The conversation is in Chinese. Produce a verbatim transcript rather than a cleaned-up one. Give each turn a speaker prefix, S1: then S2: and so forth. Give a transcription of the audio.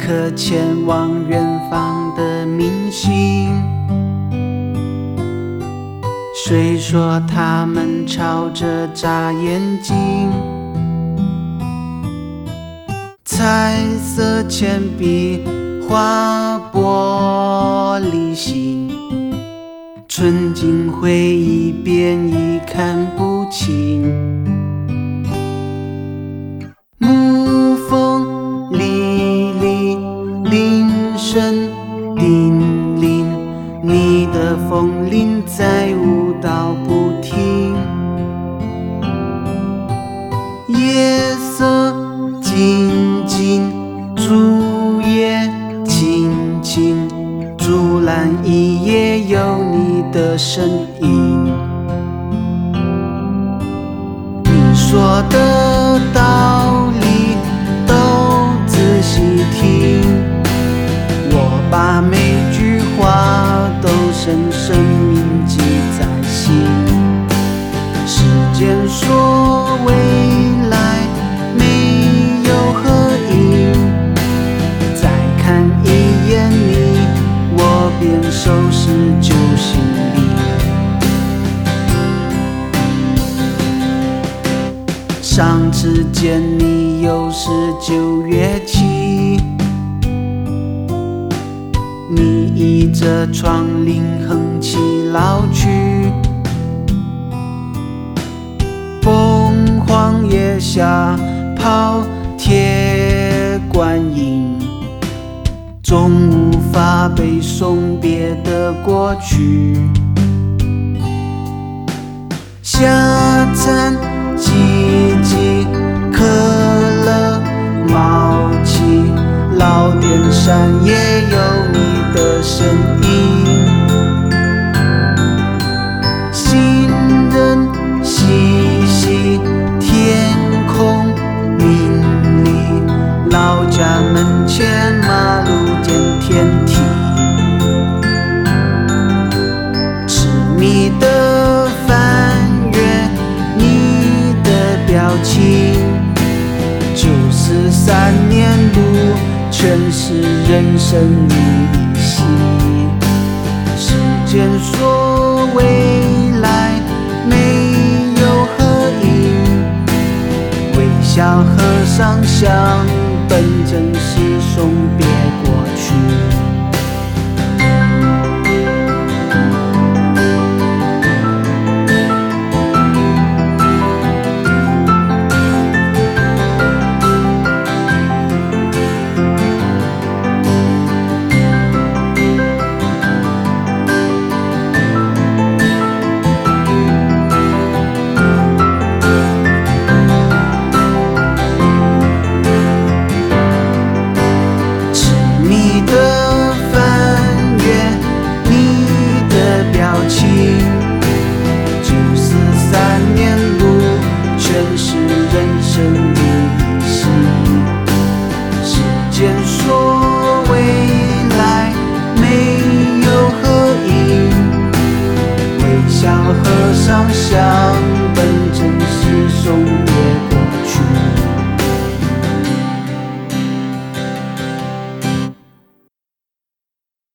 S1: 可前往远方的明星。谁说他们朝着眨眼睛？彩色铅笔划玻璃心，纯净回忆便已看不清。沐风沥沥，铃声叮铃，你的风铃在舞蹈不停。夜色静静，竹叶轻轻，竹篮一夜有你的身影。你说的道理都仔细听，我把每句话都深深铭记在心。时间说未来没有合影，再看一眼你，我便收拾旧行李。上次见你又是九月起，你倚着窗棂哼起老曲。凤凰夜下跑铁观音，总无法被送别的过去。下餐叽叽，可乐冒起，老电扇也有你的身影。行人细细，天空明丽，老家门前马路见天梯。痴迷的翻阅你的表情，九十三年路，全是人生如一夕。时间说未来没有合影，微笑合上相，本正是送别过去。